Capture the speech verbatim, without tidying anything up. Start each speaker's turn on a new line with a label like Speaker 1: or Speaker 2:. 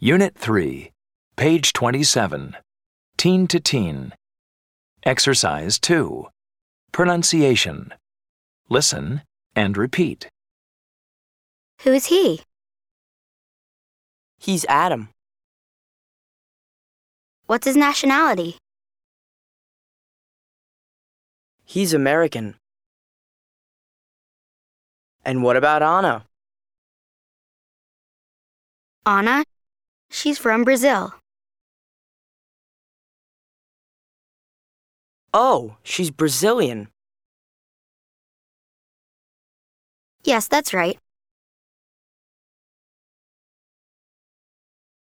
Speaker 1: Unit three, page twenty-seven, Teen to Teen. Exercise two, Pronunciation. Listen and repeat.
Speaker 2: Who's he?
Speaker 3: He's Adam.
Speaker 2: What's his nationality?
Speaker 3: He's American. And what about Anna?
Speaker 2: Anna? She's from Brazil.
Speaker 3: Oh, she's Brazilian.
Speaker 2: Yes, that's right.